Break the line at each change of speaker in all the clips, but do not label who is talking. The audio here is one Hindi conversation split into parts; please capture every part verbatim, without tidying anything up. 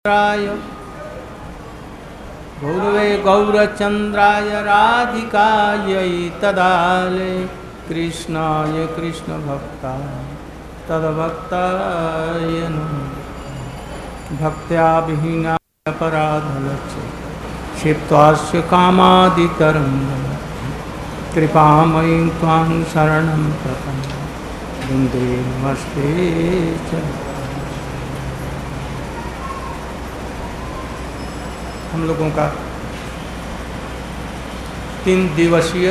राय गौरवे गौरचंद्राय राधिकायै तदाले कृष्णाय कृष्ण भक्ताय तद्भक्ताय नमः। भक्त्या विहीनाय अपराधलक्ष्य क्षिप्त्वास्य कामादितरङ्गं कृपामयीं त्वां शरणं प्रपन्ने वन्दे नमस्ते च। हम लोगों का तीन दिवसीय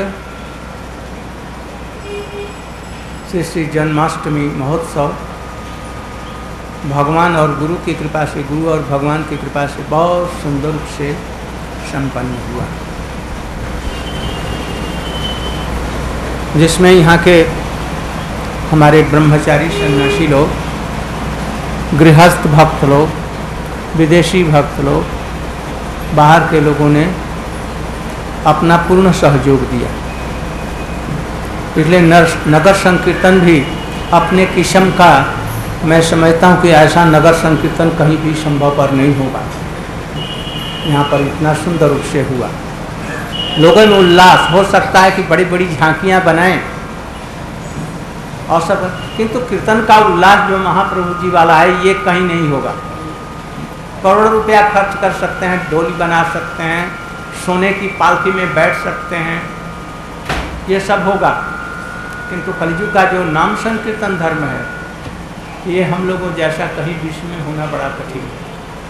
श्री श्री जन्माष्टमी महोत्सव भगवान और गुरु की कृपा से, गुरु और भगवान की कृपा से बहुत सुंदर रूप से संपन्न हुआ, जिसमें यहाँ के हमारे ब्रह्मचारी सन्यासी लोग, गृहस्थ भक्त लोग, विदेशी भक्त लोग, बाहर के लोगों ने अपना पूर्ण सहयोग दिया। इसलिए नगर संकीर्तन भी अपने किस्म का मैं समझता हूँ कि ऐसा नगर संकीर्तन कहीं भी संभव पर नहीं होगा। यहाँ पर इतना सुंदर रूप से हुआ, लोगों में उल्लास। हो सकता है कि बड़ी बड़ी झांकियाँ बनाएं और सब, किंतु कीर्तन का उल्लास जो महाप्रभु जी वाला है ये कहीं नहीं होगा। करोड़ों रुपया खर्च कर सकते हैं, डोली बना सकते हैं, सोने की पालकी में बैठ सकते हैं, ये सब होगा, किंतु कलयुग का जो नाम संकीर्तन धर्म है ये हम लोगों जैसा कहीं विश्व में होना बड़ा कठिन है।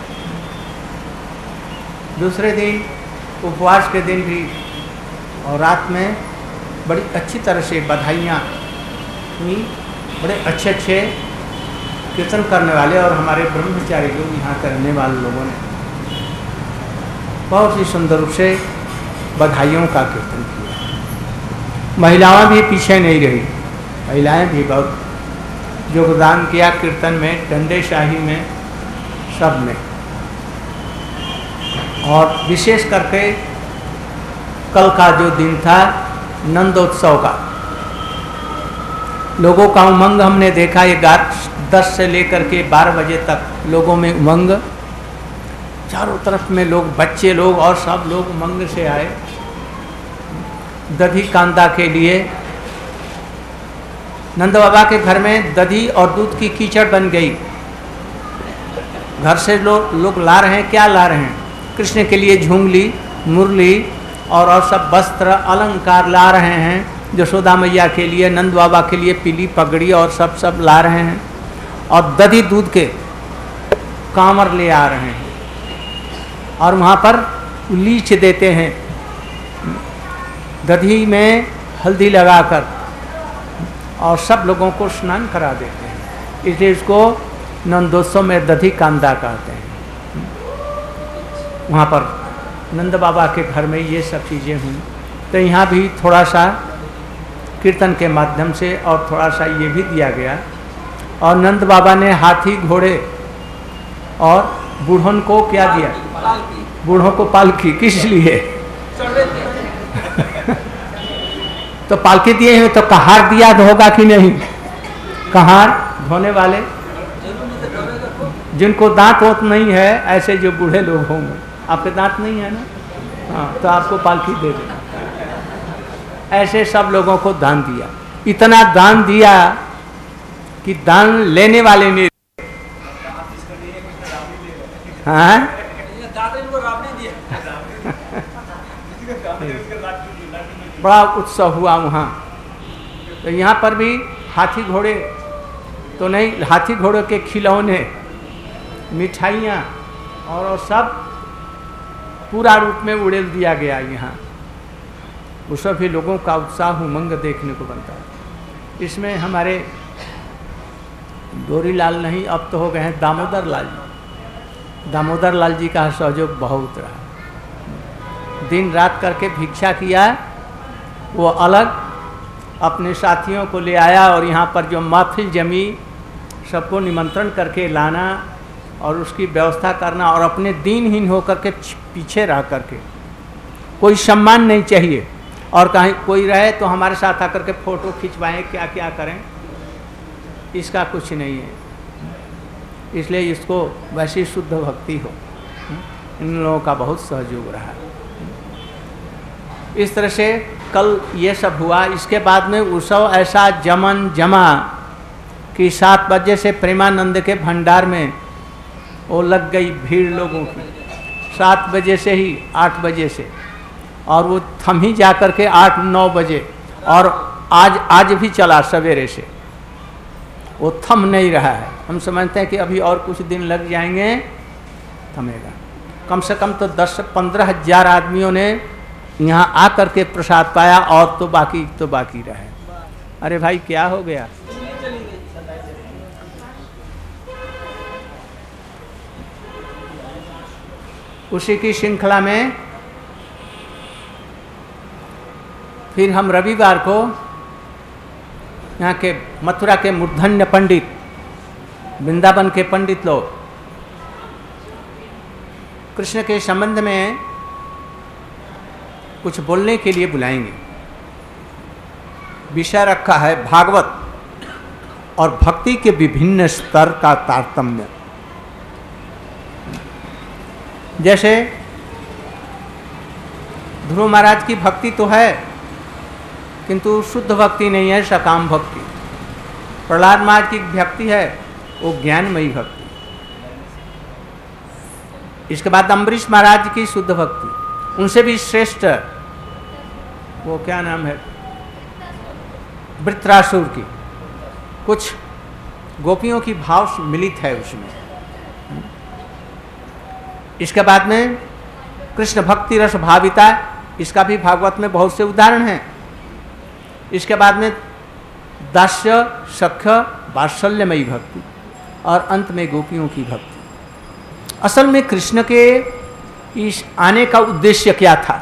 दूसरे दिन उपवास के दिन भी और रात में बड़ी अच्छी तरह से बधाइयाँ हुई। बड़े अच्छे अच्छे कीर्तन करने वाले और हमारे ब्रह्मचारी लोग यहाँ करने वाले लोगों ने बहुत ही सुंदर रूप से बधाइयों का कीर्तन किया। महिलाएं भी पीछे नहीं रही, महिलाएं भी बहुत योगदान किया कीर्तन में, डंडे शाही में, सब में। और विशेष करके कल का जो दिन था नंदोत्सव का, लोगों का उमंग हमने देखा। ये दस से लेकर के बारह बजे तक लोगों में उमंग, चारों तरफ में लोग, बच्चे लोग और सब लोग उमंग से आए दधी कांदा के लिए। नंद बाबा के घर में दधी और दूध की कीचड़ बन गई। घर से लोग लोग ला रहे हैं, क्या ला रहे हैं? कृष्ण के लिए झुंगली, मुरली और और सब वस्त्र अलंकार ला रहे हैं। यशोदा मैया के लिए, नंद बाबा के लिए पीली पगड़ी और सब सब ला रहे हैं। और दधी दूध के कांवर ले आ रहे हैं और वहाँ पर लीच देते हैं, दधी में हल्दी लगाकर, और सब लोगों को स्नान करा देते हैं। इसलिए इसको नंदोत्सव में दधी कांदा कहते हैं। वहाँ पर नंद बाबा के घर में ये सब चीज़ें हुई। तो यहाँ भी थोड़ा सा कीर्तन के माध्यम से और थोड़ा सा ये भी दिया गया। और नंद बाबा ने हाथी, घोड़े और बूढ़ों को क्या दिया? बूढ़ों को पालकी। किस लिए? तो पालकी दिए हैं तो कहार दिया तो होगा कि नहीं? कहार धोने वाले, जिनको दांत वोत नहीं है, ऐसे जो बूढ़े लोग होंगे, आपके दांत नहीं है ना, हाँ, तो आपको पालकी दे देना। ऐसे सब लोगों को दान दिया। इतना दान दिया कि दान लेने वाले ने हाँ बड़ा उत्सव हुआ वहाँ। तो यहाँ पर भी हाथी घोड़े तो नहीं, हाथी घोड़े के खिलौने, मिठाइयाँ और सब पूरा रूप में उड़ेल दिया गया यहाँ। वो सभी लोगों का उत्साह उमंग देखने को बनता है। इसमें हमारे डोरी लाल नहीं, अब तो हो गए हैं दामोदर लाल जी। दामोदर लाल जी का सहयोग बहुत रहा। दिन रात करके भिक्षा किया, वो अलग अपने साथियों को ले आया और यहाँ पर जो महफिल जमी, सबको निमंत्रण करके लाना और उसकी व्यवस्था करना, और अपने दीनहीन होकर के पीछे रह करके, कोई सम्मान नहीं चाहिए। और कहीं कोई रहे तो हमारे साथ आकर के फ़ोटो खिंचवाएं, क्या क्या करें, इसका कुछ नहीं है। इसलिए इसको वैसी शुद्ध भक्ति हो। इन लोगों का बहुत सहयोग रहा। इस तरह से कल ये सब हुआ। इसके बाद में उत्सव ऐसा जमन जमा कि सात बजे से प्रेमानंद के भंडार में वो लग गई भीड़ लोगों की, सात बजे से ही आठ बजे से, और वो थम ही जा कर के आठ नौ बजे, और आज आज भी चला सवेरे से, वो थम नहीं रहा है। हम समझते हैं कि अभी और कुछ दिन लग जाएंगे, थमेगा। कम से कम तो दस से पंद्रह हजार आदमियों ने यहाँ आकर के प्रसाद पाया, और तो बाकी तो बाकी रहे। अरे भाई क्या हो गया? उसी की श्रृंखला में फिर हम रविवार को यहाँ के मथुरा के मूर्धन्य पंडित, वृंदावन के पंडित लोग कृष्ण के संबंध में कुछ बोलने के लिए बुलाएंगे। विषय रखा है भागवत और भक्ति के विभिन्न स्तर का तारतम्य। जैसे ध्रुव महाराज की भक्ति तो है, किंतु शुद्ध भक्ति नहीं है, सकाम भक्ति। प्रहलाद महाराज की भक्ति है, वो ज्ञानमयी भक्ति। इसके बाद अम्बरीश महाराज की शुद्ध भक्ति, उनसे भी श्रेष्ठ वो क्या नाम है, वृत्रासुर की। कुछ गोपियों की भाव मिलित है उसमें। इसके बाद में कृष्ण भक्ति रस भाविता, इसका भी भागवत में बहुत से उदाहरण हैं। इसके बाद में दास्य सख्य वात्सल्यमयी भक्ति, और अंत में गोपियों की भक्ति। असल में कृष्ण के इस आने का उद्देश्य क्या था?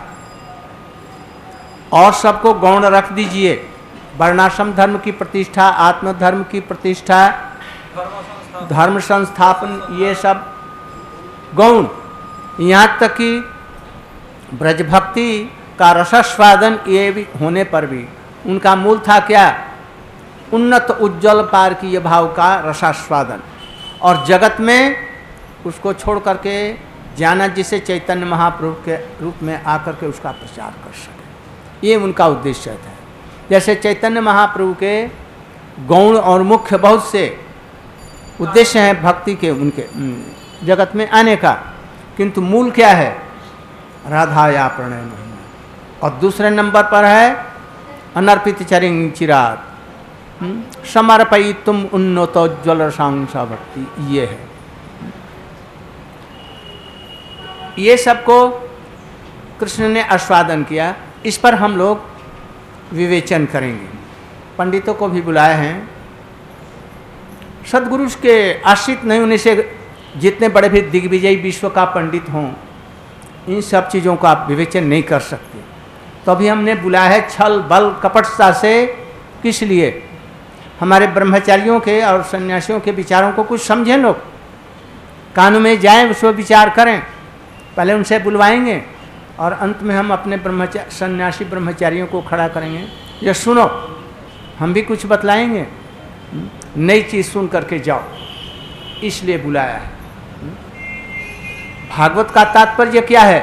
और सबको गौण रख दीजिए, वर्णाश्रम धर्म की प्रतिष्ठा, आत्मधर्म की प्रतिष्ठा, धर्म संस्थापन, ये सब गौण। यहाँ तक कि ब्रज भक्ति का रसास्वादन ये भी होने पर भी उनका मूल था क्या? उन्नत उज्जवल पार की ये भाव का रसास्वादन, और जगत में उसको छोड़ करके जाना जिसे चैतन्य महाप्रभु के रूप में आकर के उसका प्रचार कर सके, ये उनका उद्देश्य था। जैसे चैतन्य महाप्रभु के गौण और मुख्य बहुत से उद्देश्य हैं भक्ति के, उनके जगत में आने का, किंतु मूल क्या है? राधा या प्रणय महिमा। और दूसरे नंबर पर है अनर्पित चरिंग चिराग, समर्पयी तुम उन्नतोज्ज्वल रसांसा भक्ति, ये है। ये सबको कृष्ण ने आस्वादन किया। इस पर हम लोग विवेचन करेंगे। पंडितों को भी बुलाए हैं। सदगुरु के आश्रित नहीं होने से जितने बड़े भी दिग्विजयी विश्व का पंडित हों, इन सब चीज़ों का आप विवेचन नहीं कर सकते। तो अभी हमने बुलाया है छल बल कपटता से। किस लिए? हमारे ब्रह्मचारियों के और सन्यासियों के विचारों को कुछ समझें, लोग कानों में जाएं, उस पर विचार करें। पहले उनसे बुलवाएंगे और अंत में हम अपने ब्रह्मचारी सन्यासी ब्रह्मचारियों को खड़ा करेंगे, ये सुनो, हम भी कुछ बतलाएंगे, नई चीज़ सुन करके जाओ, इसलिए बुलाया है। भागवत का तात्पर्य क्या है?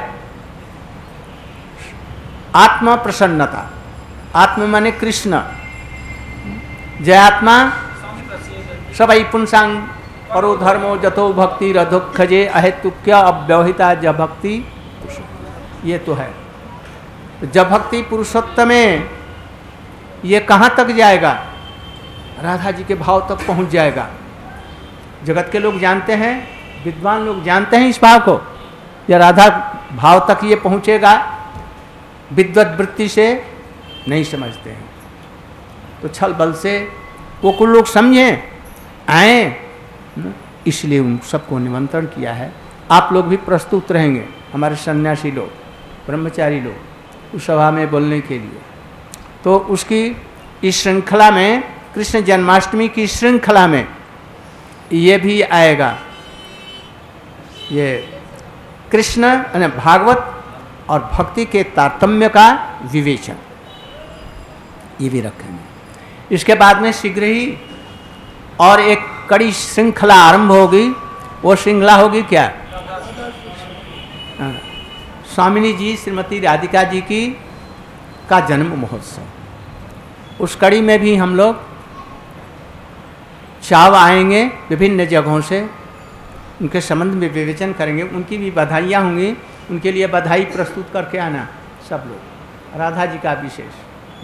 आत्मा प्रसन्नता। आत्मा माने कृष्ण। जय आत्मा सबई पुंसांग परो धर्मो जतो भक्ति रधुखजे अहेतुक्य अव्यवहिता ज भक्ति, ये तो है। जब भक्ति पुरुषोत्तम में ये कहाँ तक जाएगा? राधा जी के भाव तक पहुँच जाएगा। जगत के लोग जानते हैं, विद्वान लोग जानते हैं इस भाव को, या राधा भाव तक ये पहुँचेगा, विद्वत वृत्ति से नहीं समझते हैं। तो छल बल से वो कुछ लोग समझें, आए, इसलिए उन सबको निमंत्रण किया है। आप लोग भी प्रस्तुत रहेंगे, हमारे सन्यासी लोग, ब्रह्मचारी लोग, उस सभा में बोलने के लिए। तो उसकी इस श्रृंखला में, कृष्ण जन्माष्टमी की श्रृंखला में ये भी आएगा, ये कृष्ण यानी भागवत और भक्ति के तारतम्य का विवेचन, ये भी रखेंगे। इसके बाद में शीघ्र ही और एक कड़ी श्रृंखला आरंभ होगी, वो श्रृंखला होगी क्या? स्वामिनी जी श्रीमती राधिका जी की का जन्म महोत्सव, उस कड़ी में भी हम लोग चाव आएंगे विभिन्न जगहों से, उनके संबंध में विवेचन करेंगे, उनकी भी बधाइयाँ होंगी, उनके लिए बधाई प्रस्तुत करके आना सब लोग। राधा जी का विशेष,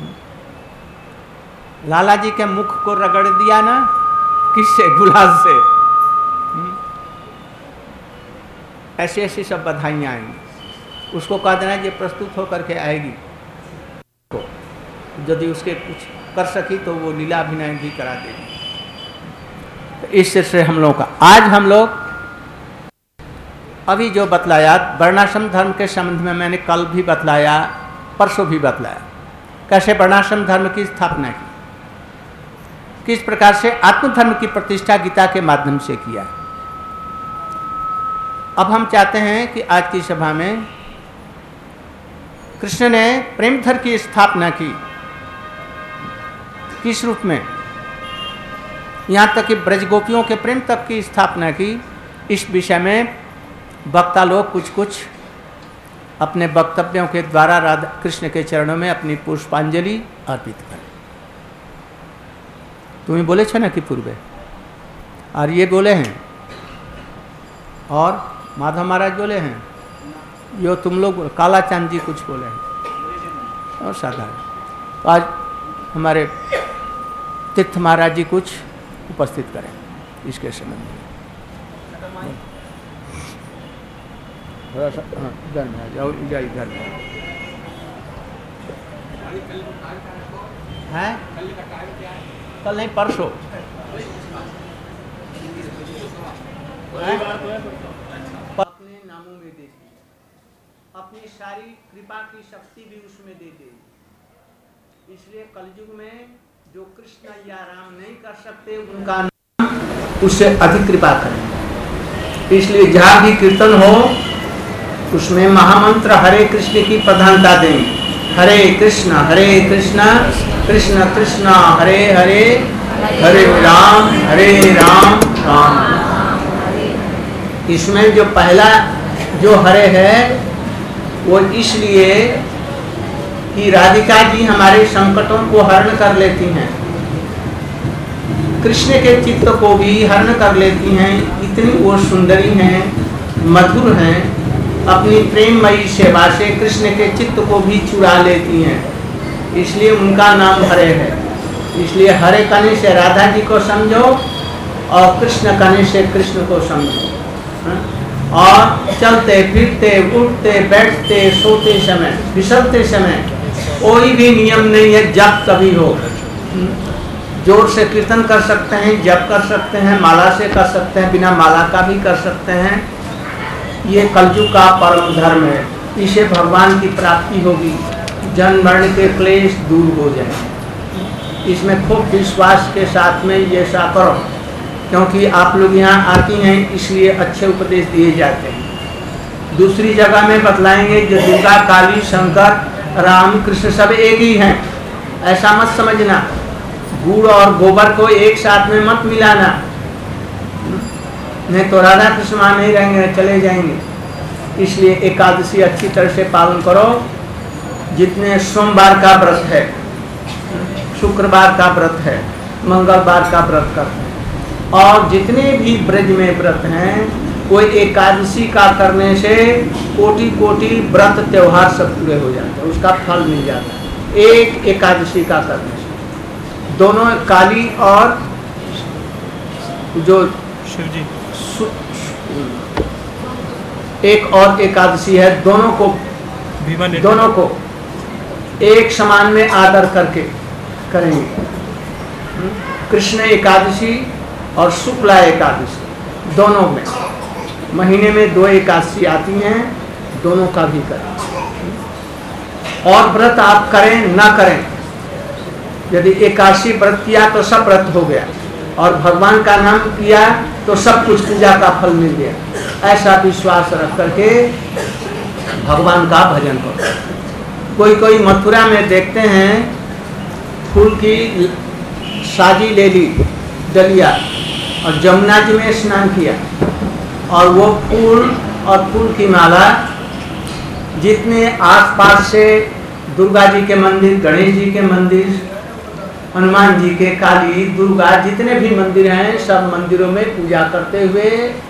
लाला जी के मुख को रगड़ दिया ना, किससे? गुलाब से। ऐसी ऐसी सब बधाइयाँ आएंगी, उसको कह देना ये प्रस्तुत होकर के आएगी, यदि उसके कुछ कर सकी तो वो लीला अभिनय भी करा देगी। तो इस से हम लोगों का आज हम लोग अभी जो बतलाया वर्णाश्रम धर्म के संबंध में, मैंने कल भी बतलाया, परसों भी बतलाया, कैसे वर्णाश्रम धर्म की स्थापना की, किस प्रकार से आत्मधर्म की प्रतिष्ठा गीता के माध्यम से किया। अब हम चाहते हैं कि आज की सभा में कृष्ण ने प्रेम धर्म की स्थापना की, किस रूप में? यहाँ तक कि ब्रजगोपियों के प्रेम तक की स्थापना की। इस विषय में वक्ता लोग कुछ कुछ अपने वक्तव्यों के द्वारा राधा कृष्ण के चरणों में अपनी पुष्पांजलि अर्पित करें। तुम्हें बोले छे ना कि पूर्वे, और ये बोले हैं, और माधव महाराज बोले हैं, यो तुम लोग काला चांद जी कुछ बोले हैं, और साधारण। तो आज हमारे तीर्थ महाराज जी कुछ उपस्थित करें इसके संबंध में। थोड़ा सा इधर में आ जाओ, इधर इधर में है। कल नहीं परसों, अपने नामों में दे, अपनी सारी कृपा की शक्ति भी उसमें दे दे। इसलिए कलयुग में जो कृष्ण या राम नहीं कर सकते, उनका नाम उससे अधिक कृपा करें। इसलिए जहाँ भी कीर्तन हो उसमें महामंत्र हरे कृष्ण की प्रधानता दें। हरे कृष्ण हरे कृष्ण कृष्ण कृष्ण हरे हरे, हरे राम हरे राम राम। इसमें जो पहला जो हरे है वो इसलिए कि राधिका जी हमारे संकटों को हरण कर लेती हैं, कृष्ण के चित्त को भी हरण कर लेती हैं। इतनी वो सुंदरी हैं, मधुर हैं, अपनी प्रेममयी सेवा से कृष्ण के चित्त को भी चुरा लेती हैं, इसलिए उनका नाम हरे है। इसलिए हरे कहने से राधा जी को समझो और कृष्ण कहने से कृष्ण को समझो। और चलते फिरते उठते बैठते सोते समय फिसलते समय कोई भी नियम नहीं है, जप कभी हो। जोर से कीर्तन कर सकते हैं, जप कर सकते हैं, माला से कर सकते हैं, बिना माला का भी कर सकते हैं। ये कलयुग का परम धर्म है, इसे भगवान की प्राप्ति होगी, जन्म मरण के क्लेश दूर हो जाए। इसमें खूब विश्वास के साथ में ये ऐसा करो, क्योंकि आप लोग यहाँ आती हैं इसलिए अच्छे उपदेश दिए जाते हैं। दूसरी जगह में बतलाएंगे जो दुर्गा काली शंकर राम कृष्ण सब एक ही हैं, ऐसा मत समझना। गुड़ और गोबर को एक साथ में मत मिलाना, नहीं तो राधा कृष्ण वहाँ नहीं रहेंगे, चले जाएंगे। इसलिए एकादशी अच्छी तरह से पालन करो। जितने सोमवार का व्रत है, शुक्रवार का व्रत है, मंगलवार का व्रत करते हैं, और जितने भी ब्रज में व्रत हैं, कोई एकादशी का करने से कोटि कोटि व्रत त्योहार सब पूरे हो जाते हैं, उसका फल मिल जाता है। एक एकादशी का करने से दोनों काली और जो
शिवजी
एक और एकादशी है, दोनों को दोनों को एक समान में आदर करके करेंगे। कृष्ण एकादशी और शुक्ला एकादशी दोनों में, महीने में दो एकादशी आती हैं, दोनों का भी करें। और व्रत आप करें ना करें, यदि एकादशी व्रत किया तो सब व्रत हो गया, और भगवान का नाम किया तो सब कुछ पूजा का फल मिल गया। ऐसा विश्वास रख करके भगवान का भजन करो। कोई कोई मथुरा में देखते हैं फूल की साजी ले ली डलिया और जमुना जी में स्नान किया, और वो फूल और फूल की माला जितने आसपास से दुर्गा जी के मंदिर, गणेश जी के मंदिर, हनुमान जी के, काली, दुर्गा, जितने भी मंदिर हैं सब मंदिरों में पूजा करते हुए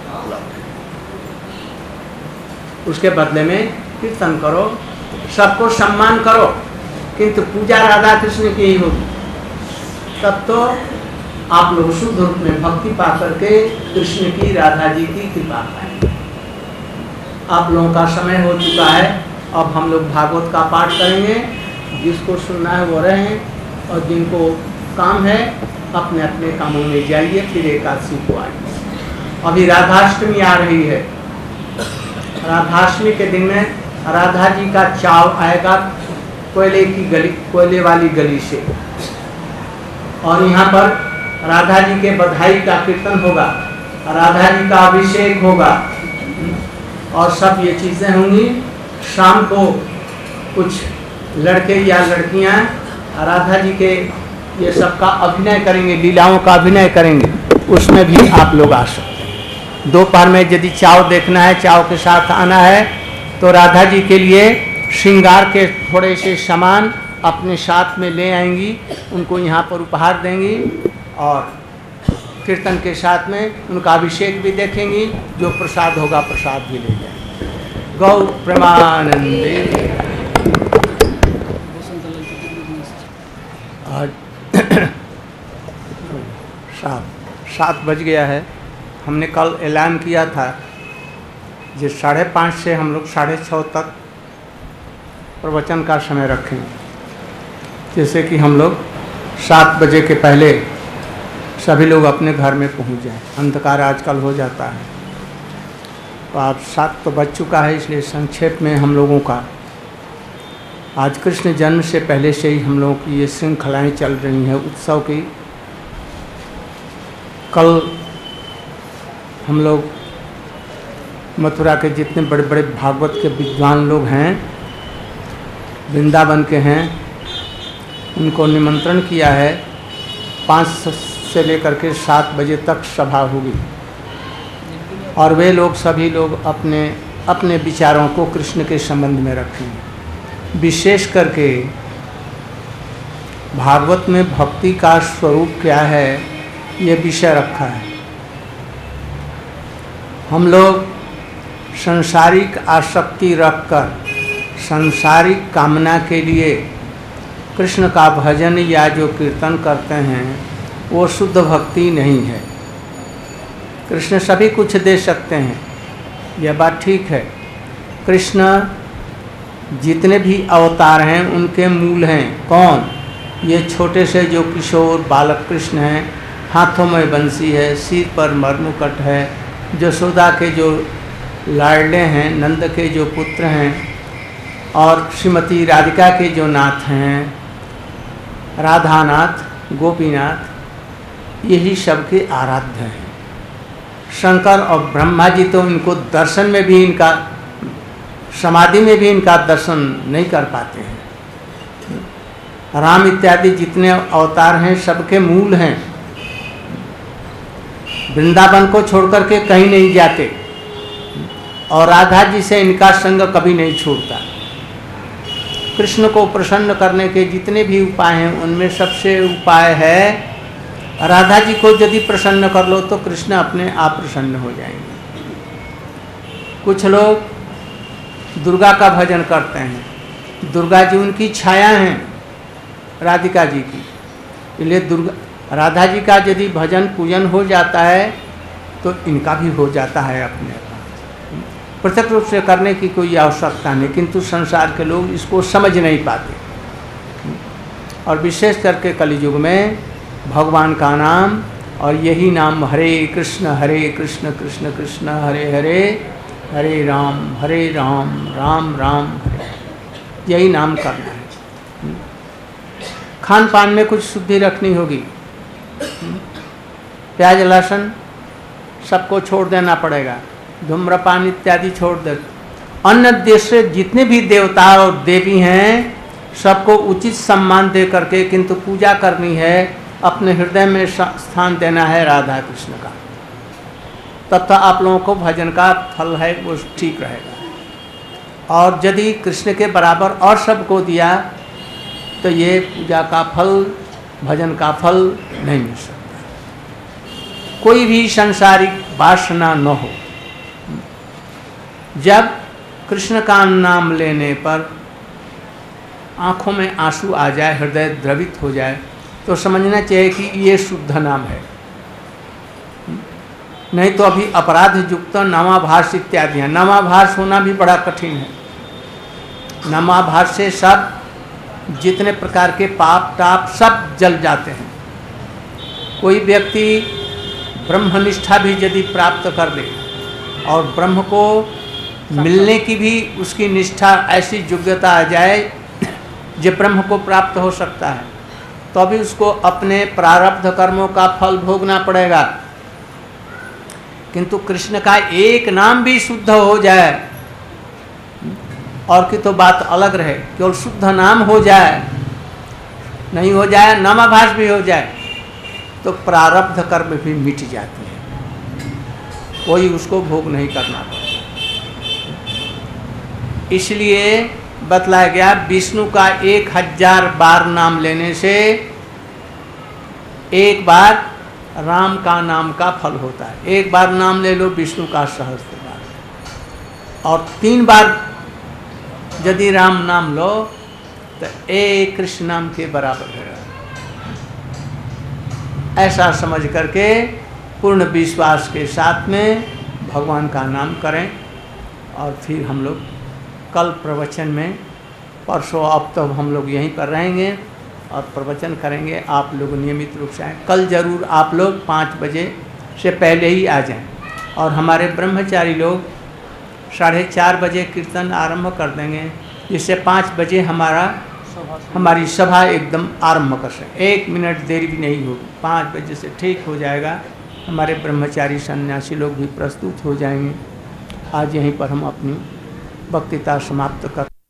उसके बदले में कीर्तन करो, सबको सम्मान करो, किंतु पूजा राधा कृष्ण की ही होगी। तब तो आप लोग शुद्ध रूप में भक्ति पा करके कृष्ण की, राधा जी की कृपा पाएंगे। आप लोगों का समय हो चुका है, अब हम लोग भागवत का पाठ करेंगे। जिसको सुनना है वो रहें, और जिनको काम है अपने अपने कामों में जाइए, फिर एकादशी को आइए। अभी राधाष्टमी आ रही है, राधाष्टमी के दिन में राधा जी का चाव आएगा कोयले की गली, कोयले वाली गली से, और यहाँ पर राधा जी के बधाई का कीर्तन होगा, राधा जी का अभिषेक होगा, और सब ये चीज़ें होंगी। शाम को कुछ लड़के या लड़कियाँ राधा जी के ये सब का अभिनय करेंगे, लीलाओं का अभिनय करेंगे, उसमें भी आप लोग आ सकते हैं। दोपहर में यदि चाव देखना है, चाव के साथ आना है, तो राधा जी के लिए श्रृंगार के थोड़े से सामान अपने साथ में ले आएंगी, उनको यहाँ पर उपहार देंगी, और कीर्तन के साथ में उनका अभिषेक भी देखेंगी। जो प्रसाद होगा प्रसाद भी ले जाएंगे। गौ प्रेमानंदे। आज सात सात बज गया है। हमने कल ऐलान किया था जो साढ़े पाँच से हम लोग साढ़े छः तक प्रवचन का समय रखेंगे, जैसे कि हम लोग सात बजे के पहले सभी लोग अपने घर में पहुंच जाएं। अंधकार आजकल हो जाता है, तो आप सात तो बज चुका है, इसलिए संक्षेप में हम लोगों का आज कृष्ण जन्म से पहले से ही हम लोगों की ये श्रृंखलाएँ चल रही हैं उत्सव की। कल हम लोग मथुरा के जितने बड़े बड़े भागवत के विद्वान लोग हैं, वृंदावन के हैं, उनको निमंत्रण किया है। पाँच से लेकर के सात बजे तक सभा होगी, और वे लोग सभी लोग अपने अपने विचारों को कृष्ण के संबंध में रखेंगे। विशेष करके भागवत में भक्ति का स्वरूप क्या है, ये विषय रखा है। हम लोग सांसारिक आसक्ति रखकर सांसारिक कामना के लिए कृष्ण का भजन या जो कीर्तन करते हैं वो शुद्ध भक्ति नहीं है। कृष्ण सभी कुछ दे सकते हैं, यह बात ठीक है। कृष्ण जितने भी अवतार हैं उनके मूल हैं कौन? ये छोटे से जो किशोर बालक कृष्ण हैं, हाथों में बंसी है, सिर पर मरमुकट है, यशोदा के जो लाडले हैं, नंद के जो पुत्र हैं, और श्रीमती राधिका के जो नाथ हैं, राधानाथ, गोपीनाथ, यही सबके आराध्य हैं। शंकर और ब्रह्मा जी तो इनको दर्शन में भी, इनका समाधि में भी इनका दर्शन नहीं कर पाते हैं। राम इत्यादि जितने अवतार हैं सबके मूल हैं, वृंदावन को छोड़कर के कहीं नहीं जाते, और राधा जी से इनका संग कभी नहीं छूटता। कृष्ण को प्रसन्न करने के जितने भी उपाय हैं उनमें सबसे उपाय है राधा जी को यदि प्रसन्न कर लो तो कृष्ण अपने आप प्रसन्न हो जाएंगे। कुछ लोग दुर्गा का भजन करते हैं, दुर्गा जी उनकी छाया हैं राधिका जी की, इसलिए दुर्गा राधा जी का यदि भजन पूजन हो जाता है तो इनका भी हो जाता है अपने आप। पृथक रूप से करने की कोई आवश्यकता नहीं, किंतु संसार के लोग इसको समझ नहीं पाते। और विशेष करके कलयुग में भगवान का नाम, और यही नाम हरे कृष्ण हरे कृष्ण कृष्ण कृष्ण हरे हरे, हरे राम हरे राम राम राम हरे, यही नाम करना है। खान पान में कुछ शुद्धि रखनी होगी, प्याज लहसुन सबको छोड़ देना पड़ेगा, धूम्रपान इत्यादि छोड़ दे। अन्य देश से जितने भी देवता और देवी हैं सबको उचित सम्मान दे करके किंतु पूजा करनी है, अपने हृदय में स्थान देना है राधा कृष्ण का, तब तो आप लोगों को भजन का फल है वो ठीक रहेगा। और यदि कृष्ण के बराबर और सबको दिया तो ये पूजा का फल, भजन का फल नहीं मिल सकता। कोई भी सांसारिक वासना न हो, जब कृष्ण का नाम लेने पर आँखों में आंसू आ जाए, हृदय द्रवित हो जाए, तो समझना चाहिए कि ये शुद्ध नाम है। नहीं तो अभी अपराध युक्त नामाभास इत्यादि है। नामाभास होना भी बड़ा कठिन है। नामाभास से सब जितने प्रकार के पाप ताप सब जल जाते हैं। कोई व्यक्ति ब्रह्मनिष्ठा भी यदि प्राप्त कर ले और ब्रह्म को मिलने की भी उसकी निष्ठा ऐसी योग्यता आ जाए जो ब्रह्म को प्राप्त हो सकता है, तो अभी उसको अपने प्रारब्ध कर्मों का फल भोगना पड़ेगा। किंतु कृष्ण का एक नाम भी शुद्ध हो जाए और की तो बात अलग रहे, केवल शुद्ध नाम हो जाए, नहीं हो जाए नामाभास भी हो जाए, तो प्रारब्ध कर्म भी मिट जाते हैं, कोई उसको भोग नहीं करना पड़ता। इसलिए बतलाया गया विष्णु का एक हजार बार नाम लेने से एक बार राम का नाम का फल होता है। एक बार नाम ले लो विष्णु का सहस्त्र बार, और तीन बार यदि राम नाम लो तो एक कृष्ण नाम के बराबर है। ऐसा समझ करके पूर्ण विश्वास के साथ में भगवान का नाम करें। और फिर हम लोग कल प्रवचन में, परसों अब तो हम लोग यहीं पर रहेंगे और प्रवचन करेंगे। आप लोग नियमित रूप से आएँ। कल जरूर आप लोग पाँच बजे से पहले ही आ जाएं। और हमारे ब्रह्मचारी लोग साढ़े चार बजे कीर्तन आरंभ कर देंगे, जिससे पाँच बजे हमारा हमारी सभा एकदम आरंभ कर सकें। एक मिनट देरी भी नहीं होगी, पाँच बजे से ठीक हो जाएगा। हमारे ब्रह्मचारी सन्यासी लोग भी प्रस्तुत हो जाएंगे। आज यहीं पर हम अपनी वक्तृता समाप्त कर